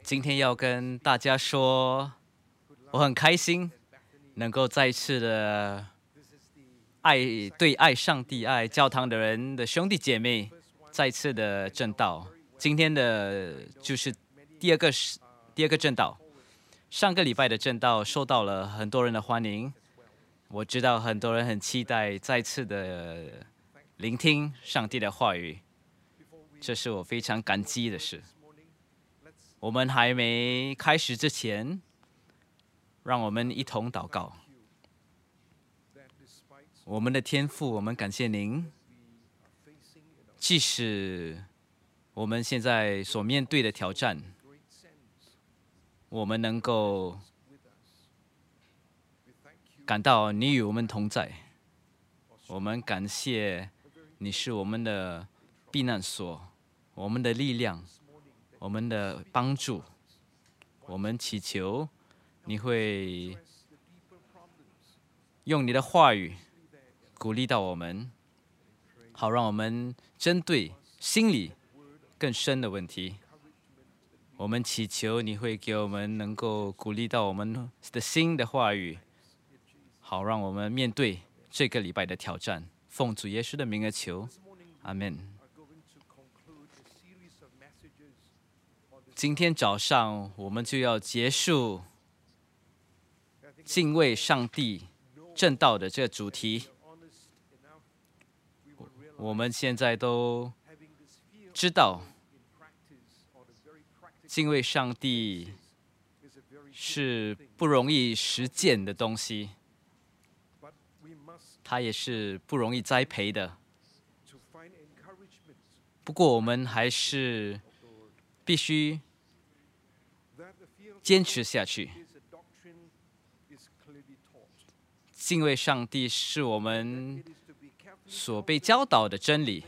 今天要跟大家说，我很开心能够再次的爱上帝、爱教堂的人的兄弟姐妹再次的正道。今天的就是第二个正道。上个礼拜的正道受到了很多人的欢迎，我知道很多人很期待再次的聆听上帝的话语，这是我非常感激的事。我们还没开始之前，让我们一同祷告。我们的天父，我们感谢您，即使我们现在所面对的挑战，我们能够感到你与我们同在。我们感谢你是我们的避难所，我们的力量，我们的帮助。我们祈求你会用你的话语鼓励到我们，好让我们针对心里更深的问题，我们祈求你会给我们能够鼓励到我们的心的话语，好让我们面对这个礼拜的挑战。奉主耶稣的名而求，阿门。今天早上我们就要结束敬畏上帝正道的这个主题。我们现在都知道，敬畏上帝是不容易实践的东西，它也是不容易栽培的。不过我们还是必须坚持下去。敬畏上帝是我们所被教导的真理，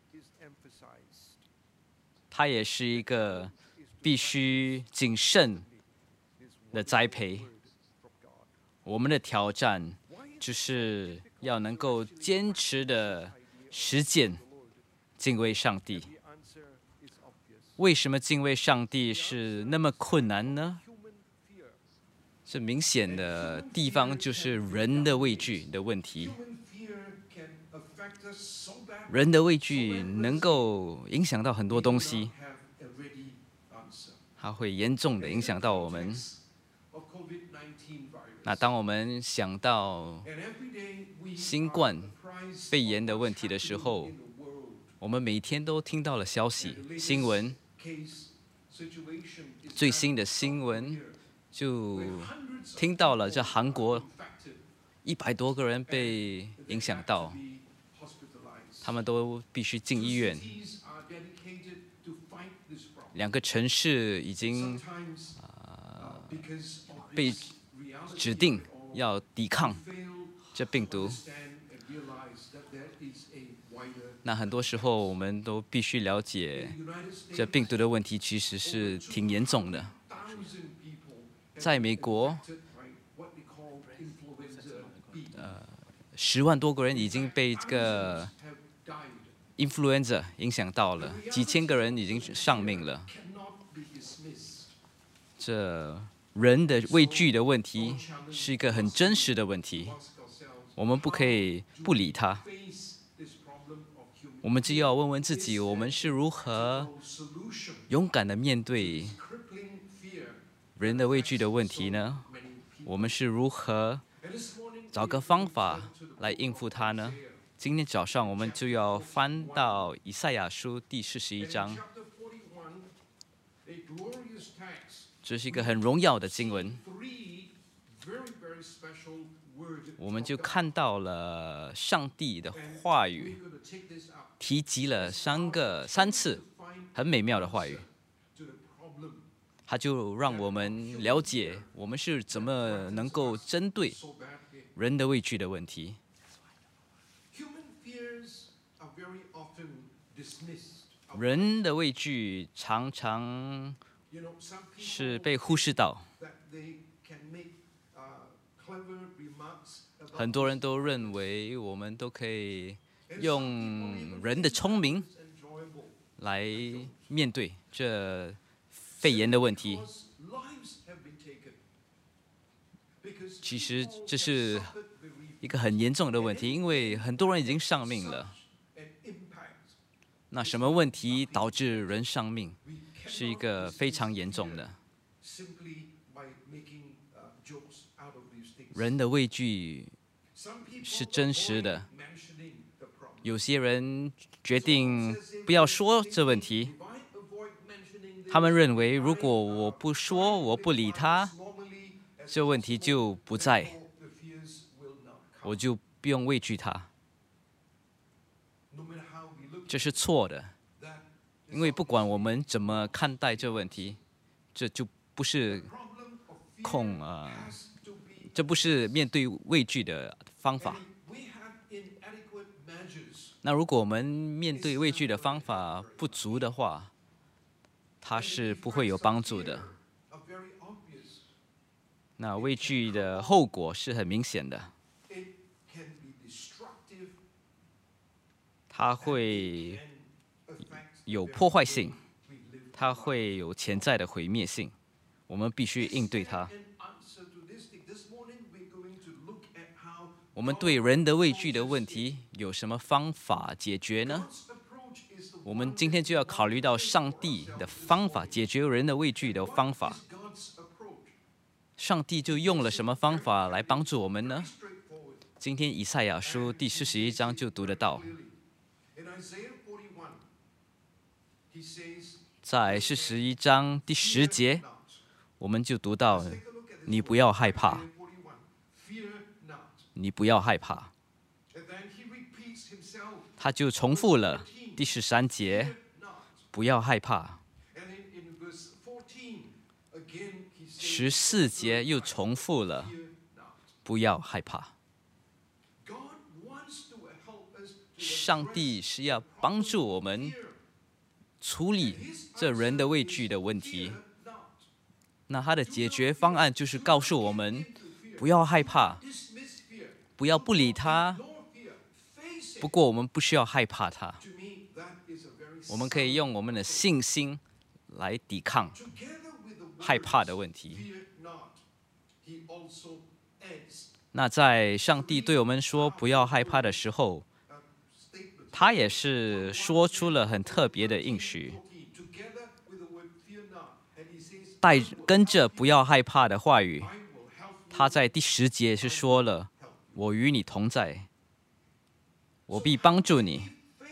它也是一个必须谨慎的栽培。我们的挑战就是要能够坚持的实践敬畏上帝。为什么敬畏上帝是那么困难呢？最明显的地方就是人的畏惧的问题。人的畏惧能够影响到很多东西，它会严重的影响到我们。那当我们想到新冠肺炎的问题的时候，我们每天都听到了消息、新闻，最新的新闻就听到了，这韩国100多个人被影响到，他们都必须进医院。2个城市已经被指定要抵抗这病毒。那很多时候我们都必须了解，这病毒的问题其实是挺严重的。在美国，10万多个人已经被这个 influenza 影响到了，几千个人已经丧命了。这人的畏惧的问题是一个很真实的问题，我们不可以不理它。我们就要问问自己，我们是如何勇敢的面对人的畏惧的问题呢？我们是如何找个方法来应付它呢？今天早上我们就要翻到以赛亚书第41章，这是一个很荣耀的经文。我们就看到了上帝的话语提及了3次很美妙的话语，它就让我们了解我们是怎么能够针对人的畏惧的问题。人的畏惧常常是被忽视到，很多人都认为我们都可以用人的聪明来面对这肺炎的问题。其实这是一个很严重的问题，因为很多人已经丧命了。那什么问题导致人丧命，是一个非常严重的。人的畏惧是真实的。有些人决定不要说这问题，他们认为如果我不说，我不理他，这问题就不在，我就不用畏惧他。这是错的，因为不管我们怎么看待这问题，这就不是这不是面对畏惧的方法。那如果我们面对畏惧的方法不足的话，它是不会有帮助的。那畏惧的后果是很明显的，它会有破坏性，它会有潜在的毁灭性，我们必须应对它。我们对人的畏惧的问题有什么方法解决呢？我们今天就要考虑到上帝的方法，解决人的畏惧的方法。上帝就用了什么方法来帮助我们呢？今天以赛亚书第41章就读得到，在41章第10节，我们就读到：你不要害怕，你不要害怕。他就重复了第13节，不要害怕。14节又重复了，不要害怕。上帝是要帮助我们处理这人的畏惧的问题。那他的解决方案就是告诉我们，不要害怕，不要不理他。不过我们不需要害怕他，我们可以用我们的信心来抵抗害怕的问题。那在上帝对我们说不要害怕的时候，他也是说出了很特别的应许，跟着不要害怕的话语，他在第10节是说了，我与你同在，我必帮助你。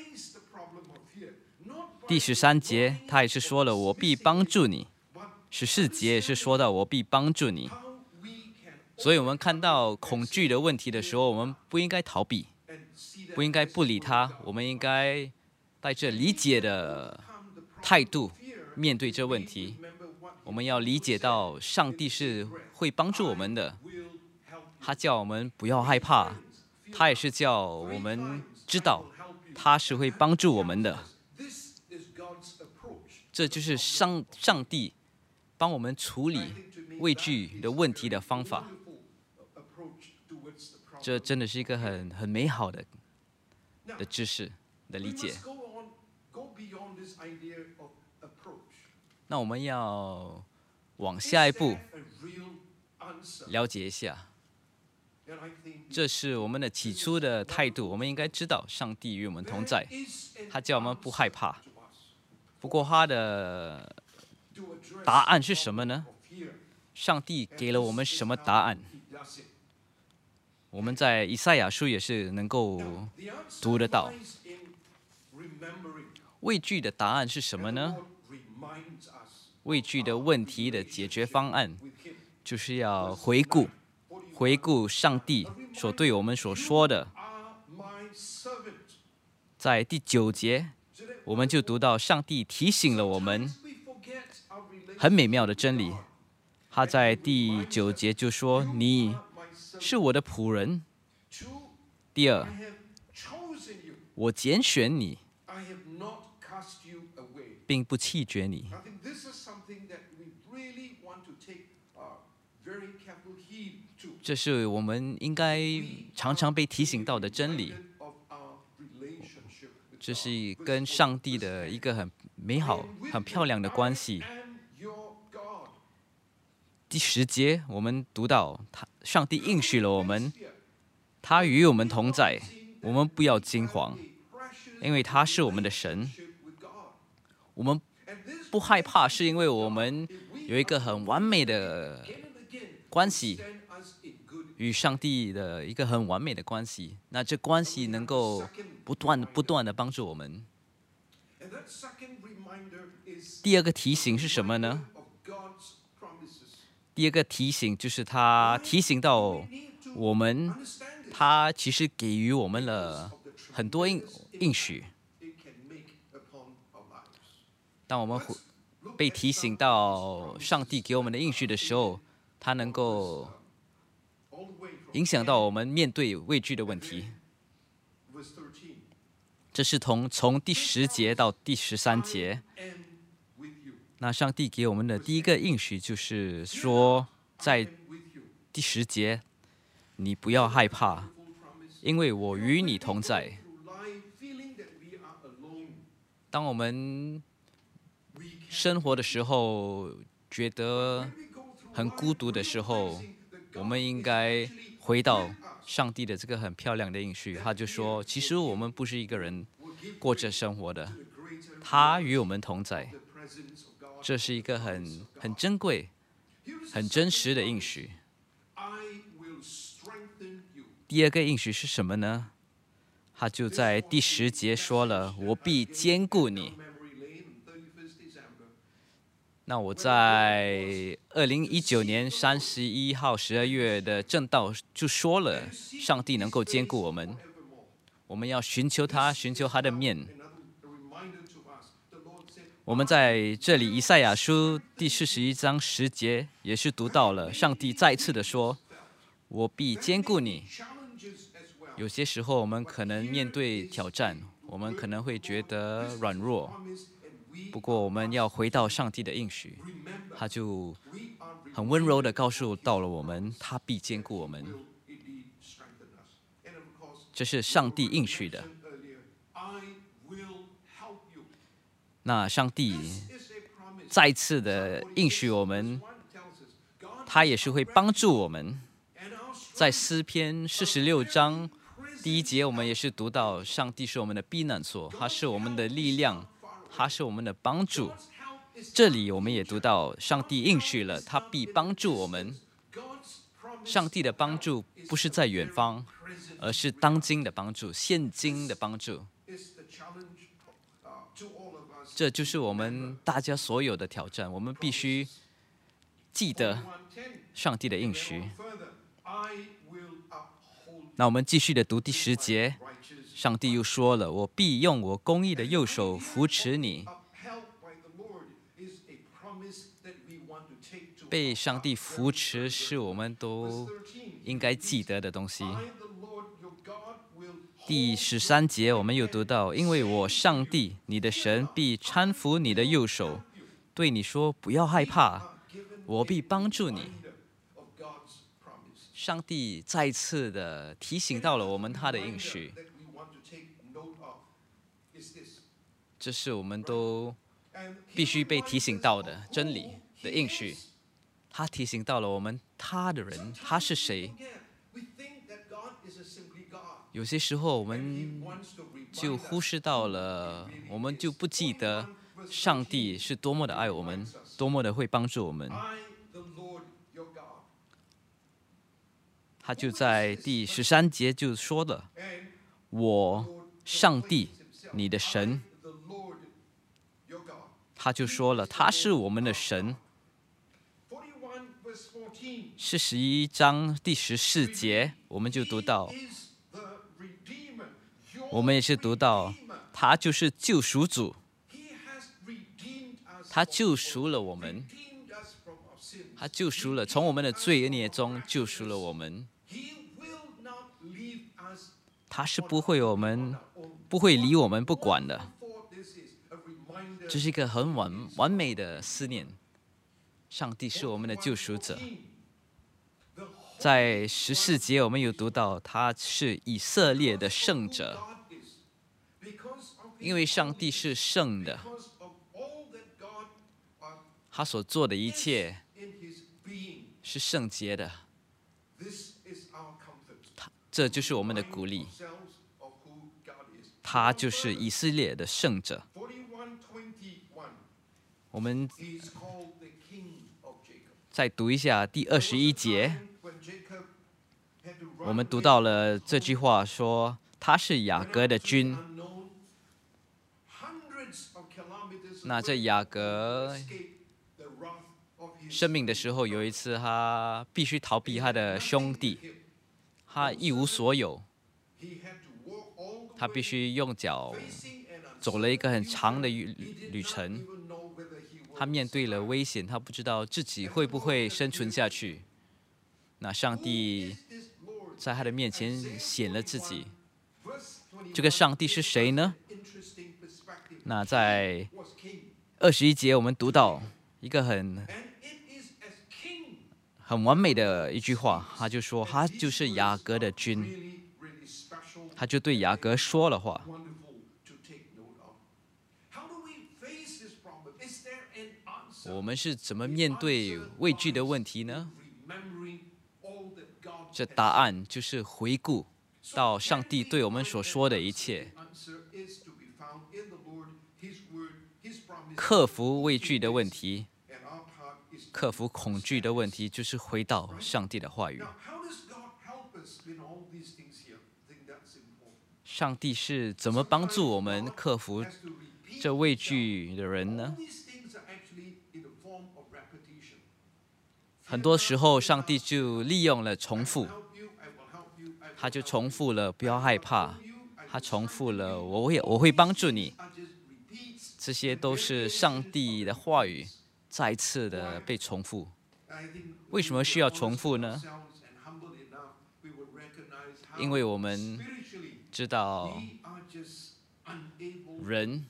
第13节他也是说了，我必帮助你。14节也是说到，我必帮助你。所以我们看到恐惧的问题的时候，我们不应该逃避，不应该不理他，我们应该带着理解的态度面对这问题。我们要理解到上帝是会帮助我们的，他叫我们不要害怕，他也是叫我们知道他是会帮助我们的。这就是上帝帮我们处理畏惧的问题的方法。这真的是一个很美好的知识的理解。那我们要往下一步了解一下，这是我们的起初的态度。我们应该知道上帝与我们同在，他叫我们不害怕。不过他的答案是什么呢？上帝给了我们什么答案？我们在以赛亚书也是能够读得到。畏惧的答案是什么呢？畏惧的问题的解决方案，就是要回顾上帝所对我们所说的。在第9节，我们就读到上帝提醒了我们很美妙的真理。他在第9节就说：你是我的仆人。第2，我拣选你，并不弃绝你。这是我们应该常常被提醒到的真理。这是跟上帝的一个很美好、很漂亮的关系。 第10节，我们读到上帝应许了我们，他与我们同在，我们不要惊慌，因为他是我们的神。我们不害怕，是因为我们有一个很完美的关系，与上帝的一个很完美的关系。那这关系能够不断的帮助我们。第二个提醒是什么呢？第二个提醒就是他提醒到我们，他其实给予我们了很多应许。当我们被提醒到上帝给我们的应许的时候，它能够影响到我们面对畏惧的问题。这是从第10节到第13节。那上帝给我们的第一个应许就是说，在第10节，你不要害怕，因为我与你同在。当我们生活的时候，觉得很孤独的时候，我们应该回到上帝的这个很漂亮的应许。他就说，其实我们不是一个人过着生活的，他与我们同在。这是一个很珍贵、很真实的应许。第二个应许是什么呢？他就在第10节说了：“我必坚固你。”那我在2019年31号12月的正道就说了，上帝能够坚固我们，我们要寻求他，寻求他的面。我们在这里以赛亚书第41章10节也是读到了，上帝再次的说：“我必坚固你。”有些时候我们可能面对挑战，我们可能会觉得软弱，不过我们要回到上帝的应许，他就很温柔的告诉到了我们，他必坚固我们。这是上帝应许的。那上帝再次的应许我们，他也是会帮助我们。在诗篇46章第1节，我们也是读到，上帝是我们的避难所，他是我们的力量，他是我们的帮助。这里我们也读到，上帝应许了，他必帮助我们。上帝的帮助不是在远方，而是当今的帮助，现今的帮助。这就是我们大家所有的挑战，我们必须记得上帝的应许。那我们继续的读第10节，上帝又说了：“我必用我公义的右手扶持你。”被上帝扶持是我们都应该记得的东西。第13节我们又读到：“因为我上帝你的神必搀扶你的右手，对你说不要害怕，我必帮助你。”上帝再次的提醒到了我们他的应许，这是我们都必须被提醒到的真理的应许。他提醒到了我们，他的人他是谁？有些时候我们就忽视到了，我们就不记得上帝是多么的爱我们，多么的会帮助我们。他就在第13节就说了：“我上帝你的神。”他就说了，他是我们的神。41章第14节我们就读到，我们也是读到，他就是救赎主，他救赎了我们，他救赎了从我们的罪孽中救赎了我们。他是不会理我们不管的。这是一个很完美的思念。上帝是我们的救赎者。在14节我们有读到，他是以色列的圣者，因为上帝是圣的，他所做的一切是圣洁的，这就是我们的鼓励。他就是以色列的圣者。我们再读一下第21节，我们读到了这句话说，他是雅各的君。那这雅各生命的时候，有一次他必须逃避他的兄弟，他一无所有，他必须用脚走了一个很长的旅程。他面对了危险，他不知道自己会不会生存下去。那上帝在他的面前显了自己。这个上帝是谁呢？那在21节，我们读到一个很完美的一句话，他就说他就是雅各的君，他就对雅各说了话。我们是怎么面对畏惧的问题呢？这答案就是回顾到上帝对我们所说的一切，克服畏惧的问题，克服恐惧的问题，就是回到上帝的话语。上帝是怎么帮助我们克服这畏惧的人呢？很多时候，上帝就利用了重复，他就重复了不要害怕，他重复了我会帮助你，这些都是上帝的话语再次的被重复。为什么需要重复呢？因为我们知道人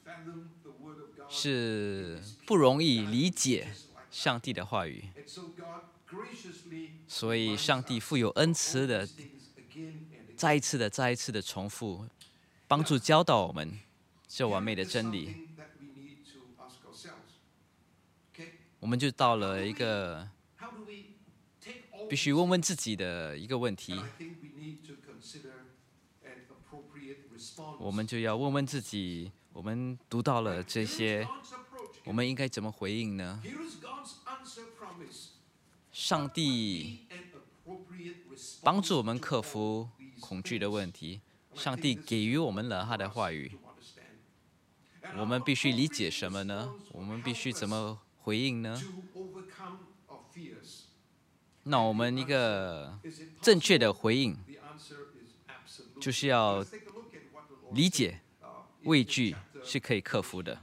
是不容易理解上帝的话语，所以上帝富有恩慈的再一次的重复，帮助教导我们这完美的真理。我们就到了一个必须问问自己的一个问题，我们就要问问自己，我们读到了这些，我们应该怎么回应呢？上帝帮助我们克服恐惧的问题，上帝给予我们了他的话语，我们必须理解什么呢？我们必须怎么回应呢？那我们一个正确的回应，就是要理解畏惧是可以克服的。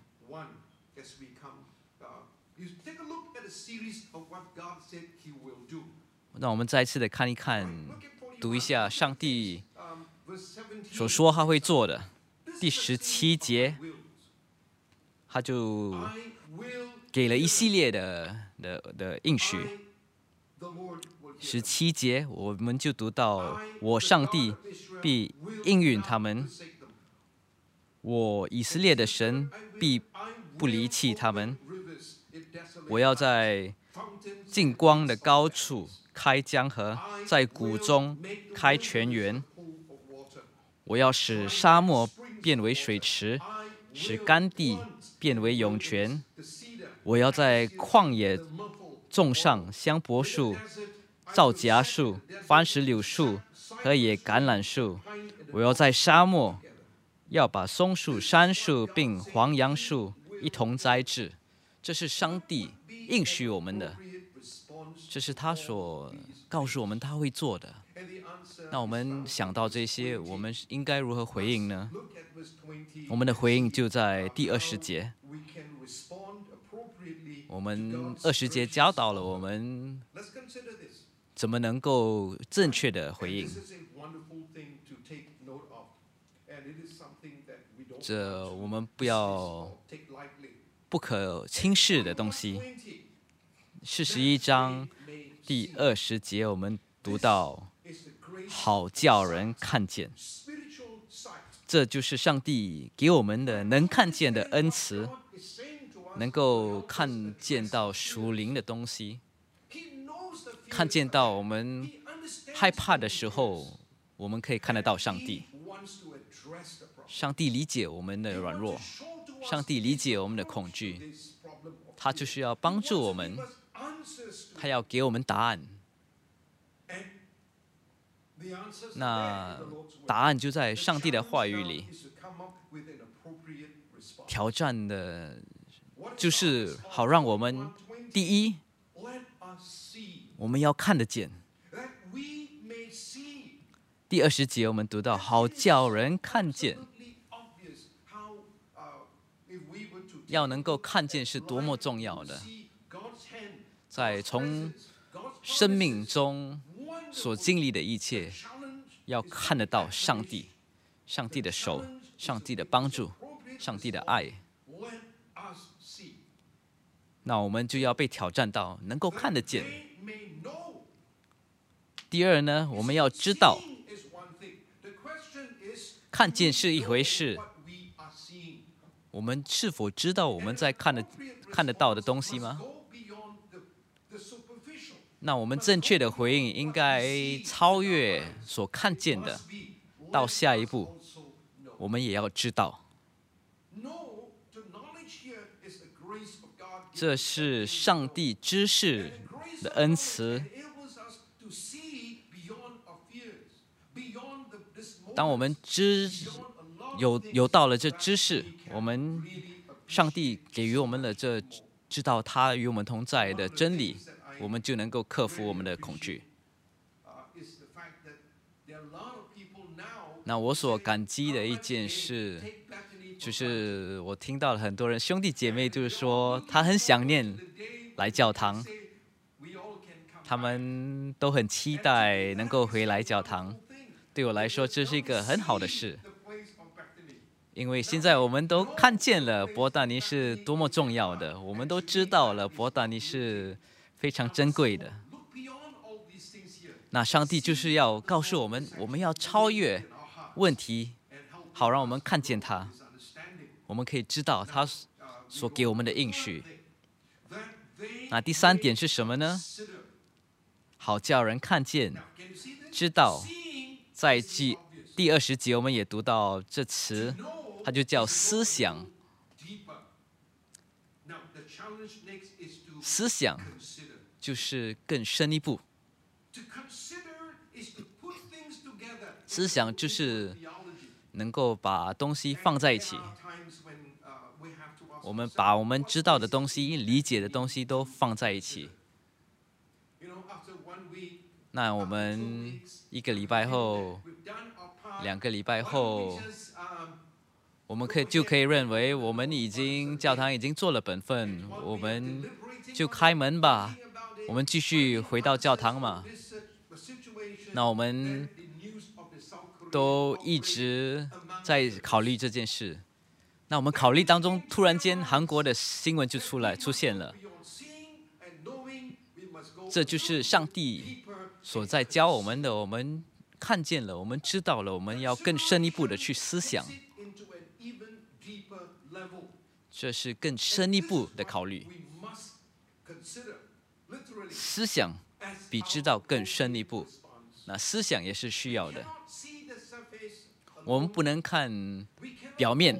那我们再一次的看一看，读一下上帝所说他会做的。第17节，他就给了一系列的应许。17节，我们就读到：我上帝必应允他们，我以色列的神必不离弃他们。我要在净光的高处开江河，在谷中开泉源。我要使沙漠变为水池，使干地变为涌泉。我要在旷野种上香柏树、皂荚树、番石榴树和野橄榄树。我要在沙漠要把松树、杉树并黄杨树一同栽植。这是上帝应许我们的，这是他所告诉我们他会做的。那我们想到这些，我们应该如何回应呢？我们的回应就在第20节。我们20节教导了我们怎么能够正确的回应。这我们不可轻视的东西。41章第20节，我们读到：好叫人看见。这就是上帝给我们的能看见的恩慈，能够看见到属灵的东西。 看见到我们害怕的时候，我们可以看得到上帝。上帝理解我们的软弱，上帝理解我们的恐惧，他就是要帮助我们，他要给我们答案。那答案就在上帝的话语里。挑战的就是好让我们第一，我们要看得见。第20节我们读到，好叫人看见。要能够看见是多么重要的，在从生命中所经历的一切，要看得到上帝，上帝的手，上帝的帮助，上帝的爱。那我们就要被挑战到能够看得见。第二呢，我们要知道，看见是一回事，我们是否知道我们在看得到的东西吗？那我们正确的回应应该超越所看见的，到下一步，我们也要知道。这是上帝知识的恩慈。当我们有到了这知识，我们上帝给予我们的这知道他与我们同在的真理，我们就能够克服我们的恐惧。那我所感激的一件事，就是我听到了很多人兄弟姐妹就是说，他很想念来教堂，他们都很期待能够回来教堂。对我来说，这是一个很好的事，因为现在我们都看见了伯大尼是多么重要的，我们都知道了伯大尼是非常珍贵的。那上帝就是要告诉我们，我们要超越问题，好让我们看见他，我们可以知道他所给我们的应许。那第3点是什么呢？好叫人看见，知道。在第20节我们也读到这词，它就叫思想。思想就是更深一步。思想就是能够把东西放在一起，我们把我们知道的东西、理解的东西都放在一起。那我们1个礼拜后、2个礼拜后，我们就可以认为我们教堂已经做了本分，我们就开门吧，我们继续回到教堂嘛。那我们都一直在考虑这件事。那我们考虑当中，突然间韩国的新闻就出现了。这就是上帝所在教我们的，我们看见了，我们知道了，我们要更深一步的去思想。这是更深一步的考虑。思想比知道更深一步，那思想也是需要的。我们不能看表面，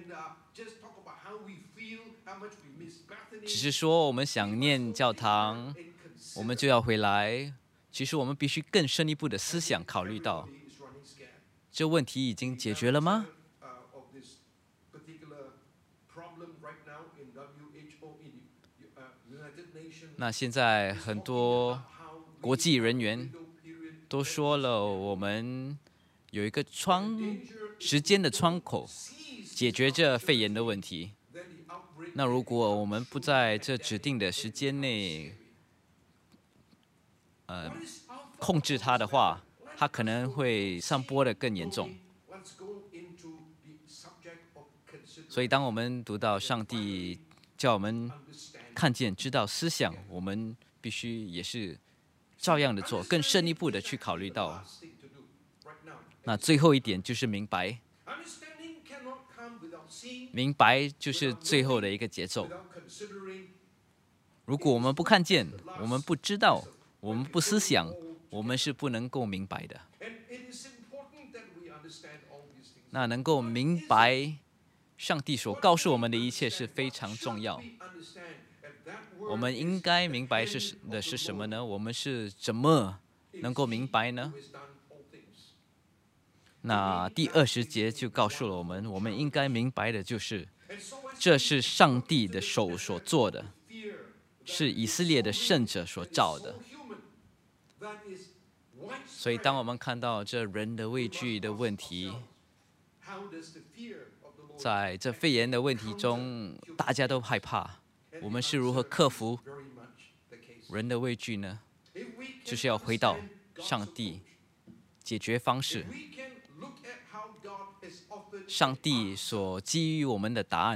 只是说我们想念教堂，我们就要回来。其实我们必须更深一步的思想考虑到，这问题已经解决了吗？那现在很多国际人员都说了，我们有一个时间的窗口，解决这肺炎的问题。那如果我们不在这指定的时间内，控制它的话，它可能会散播得更严重。所以当我们读到上帝叫我们看见、知道思想，我们必须也是照样的做，更深一步的去考虑到。那最后一点就是明白，明白就是最后的一个节奏。如果我们不看见，我们不知道， 我们不思想，我们是不能够明白的。那能够明白上帝所告诉我们的一切是非常重要。我们应该明白是什么呢？我们是怎么能够明白呢？那第20节就告诉了我们，我们应该明白的就是，这是上帝的手所做的，是以色列的圣者所造的。所以，当我们看到这人的畏惧的问题，在这肺炎的问题中，大家都害怕。我们是如何克服人的畏惧呢？就是要回到上帝解决方式，上帝所给予我们的答案，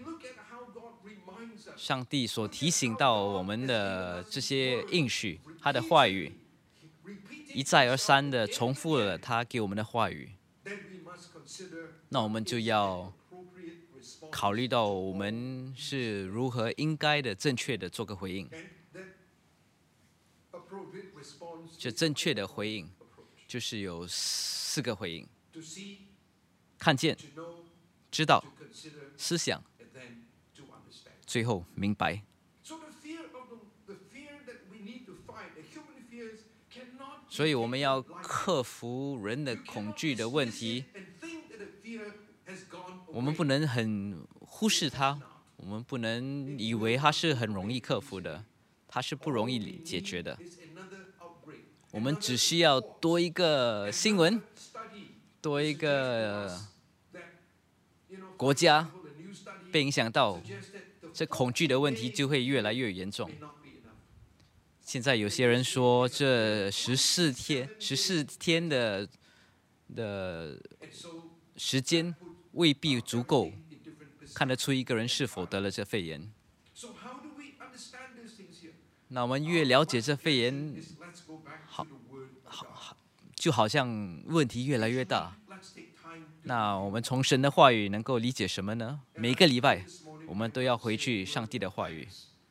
上帝所提醒到我们的这些应许，他的话语一再而三的重复了他给我们的话语。那我们就要考虑到我们是如何应该的、正确的做个回应。这正确的回应就是有4个回应：看见、知道、思想，最后明白。所以我们要克服人的恐惧的问题。我们不能很忽视它，我们不能以为它是很容易克服的，它是不容易解决的。我们只需要多一个新闻，多一个国家被影响到，这恐惧的问题就会越来越严重。现在有些人说，这14天的时间未必足够看得出一个人是否得了这肺炎。那我们越了解这肺炎，就好像问题越来越大。那我们从神的话语能够理解什么呢？每个礼拜我们都要回去上帝的话语。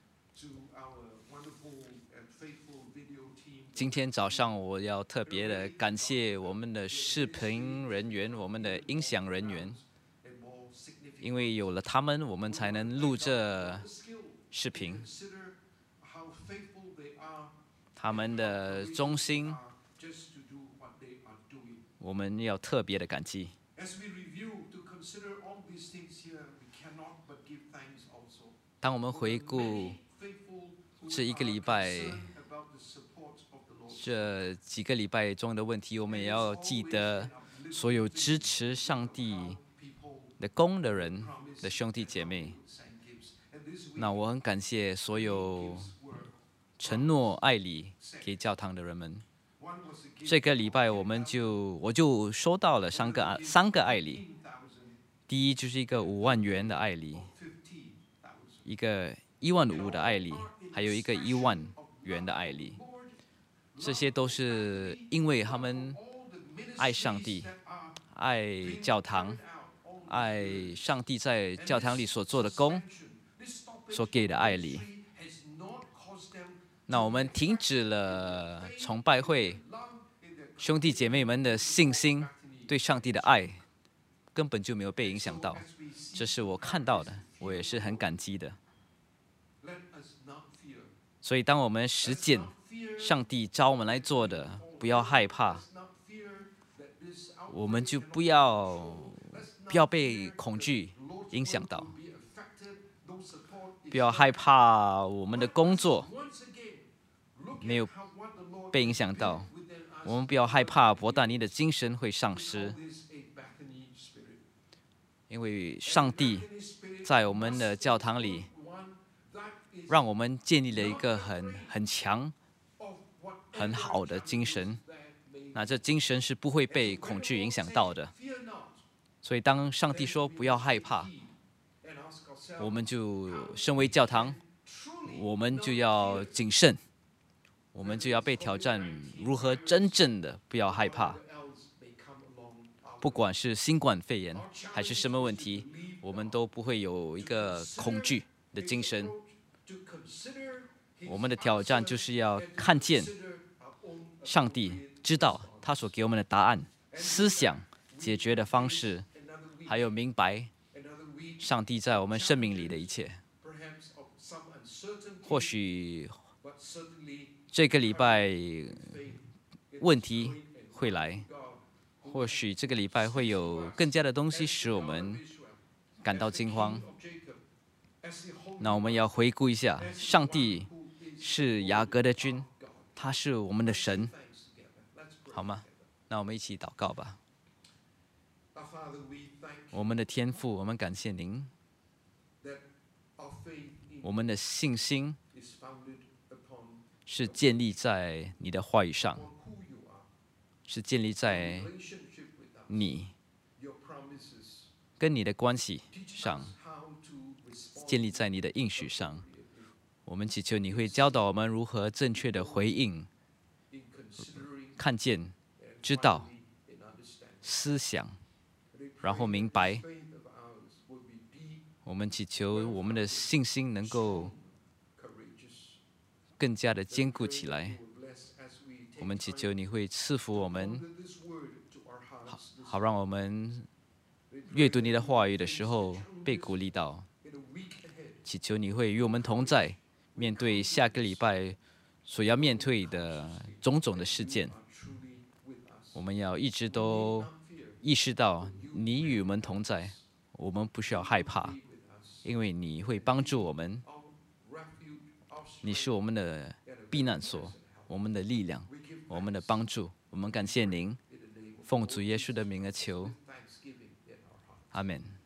今天早上我要特别的感谢我们的视频人员，我们的音响人员，因为有了他们，我们才能录这视频。他们的忠心，我们要特别的感激。当我们回顾这一个礼拜，这几个礼拜中的问题，我们也要记得所有支持上帝的工的人的兄弟姐妹。那我很感谢所有承诺爱礼给教堂的人们。这个礼拜我就收到了三个爱礼。第一就是一个5万元的爱礼，一个1.5万的爱礼，还有一个1万元的爱礼。这些都是因为他们爱上帝、爱教堂、爱上帝在教堂里所做的工所给的爱礼。那我们停止了崇拜会，兄弟姐妹们的信心对上帝的爱根本就没有被影响到，这是我看到的，我也是很感激的。所以当我们实践上帝召我们来做的，不要害怕，我们就不要被恐惧影响到，不要害怕我们的工作没有被影响到，我们不要害怕伯大尼的精神会丧失，因为上帝在我们的教堂里让我们建立了一个很强、很好的精神。那这精神是不会被恐惧影响到的。所以当上帝说不要害怕，我们就身为教堂，我们就要谨慎，我们就要被挑战如何真正的不要害怕。不管是新冠肺炎还是什么问题，我们都不会有一个恐惧的精神。 我们的挑战就是要看见上帝，知道他所给我们的答案、思想、解决的方式，还有明白上帝在我们生命里的一切。或许这个礼拜问题会来，或许这个礼拜会有更加的东西使我们感到惊慌。那我们要回顾一下，上帝是雅各的君，他是我们的神，好吗？那我们一起祷告吧。我们的天父，我们感谢您，我们的信心是建立在你的话语上，是建立在你跟你的关系上，建立在你的应许上。我们祈求你会教导我们如何正确的回应、看见、知道、思想，然后明白。我们祈求我们的信心能够更加的坚固起来。我们祈求你会赐福我们，好让我们阅读你的话语的时候被鼓励到。祈求你会与我们同在，面对下个礼拜所要面对的种种的事件，我们要一直都意识到你与我们同在，我们不需要害怕，因为你会帮助我们，你是我们的避难所，我们的力量，我们的帮助。我们感谢您，奉主耶稣的名而求，阿们。